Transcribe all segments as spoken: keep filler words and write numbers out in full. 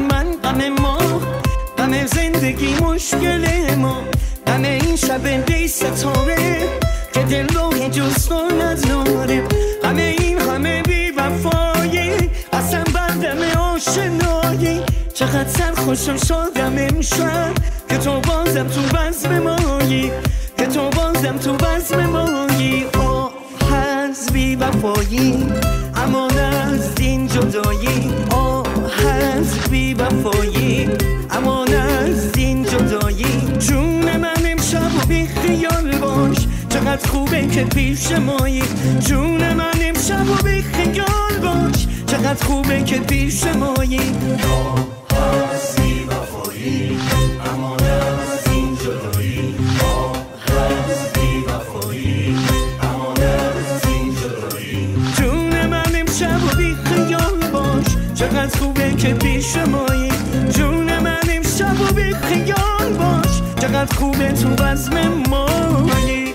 من غم ما، غم زندگی مشکل ما، غم این شب بی ستاره که دل رو جز تو نداره، غم این همه بی وفایی قسم بردم آشنایی. چقدر سرخوشم شدم امشب که تو بازم تو بزم مایی، که تو بازم تو بزم مایی. آه از بی وفایی امان از این جدایی، آه از بی وفایی امان از این جدایی. جون من امشب و بی خیال باش، چقدر خوبه که پیش مایی. جون من امشب و بی خیال باش، چقدر خوبه که پیش مایی. آه از بی وفایی امان از این جدایی، آه از بی وفایی امان از این جدایی. جون من امشب و بی خیال باش، چقدر خوبه که پیش مایی. جون من امشب و بی خیال باش، چقدر خوبه تو بزم مایی.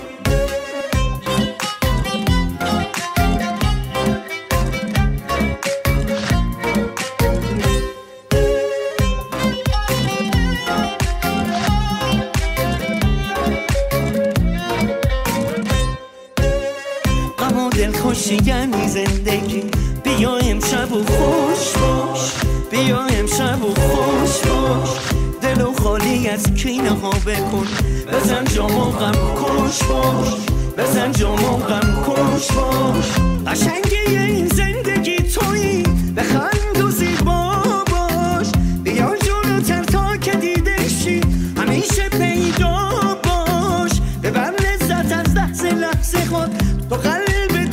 دلخوشی یعنی زندگی، بیا امشب و خوش باش، بیا امشب و خوش باش. دلو خالی از کینه ها بکن، بزن جامو غم کش باش، بزن جامو غم کش باش. قشنگی این زندگی تویی، بخند و زیبا باش. بیا جلوتر تا که دیده شی، همیشه پیدا باش. ببر لذت از لحظه لحظه خود، تو قلب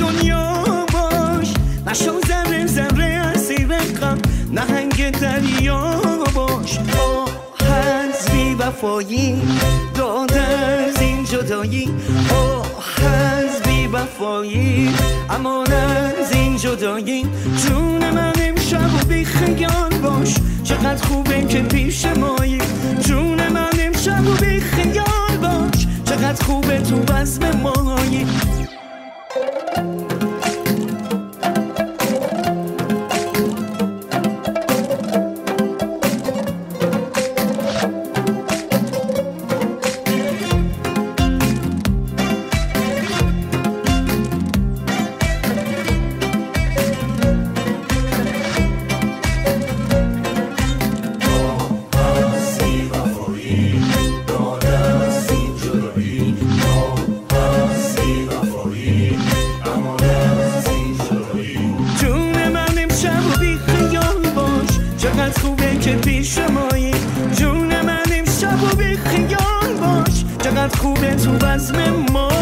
نشو ذره ذره اسیر غم، نهنگ دریا باش. آه از بی وفایی داد از این جدایی، آه از بی وفایی امان از این جدایی. جون من امشب و بی خیال باش، چقدر خوبه که پیش مایی. جون من امشب و بی خیال باش، چقدر خوبه تو بزم مایی. چقدر خوبه که پیش مایی. جون من امشب و بی خیال باش، چقدر خوبه تو بزم ما.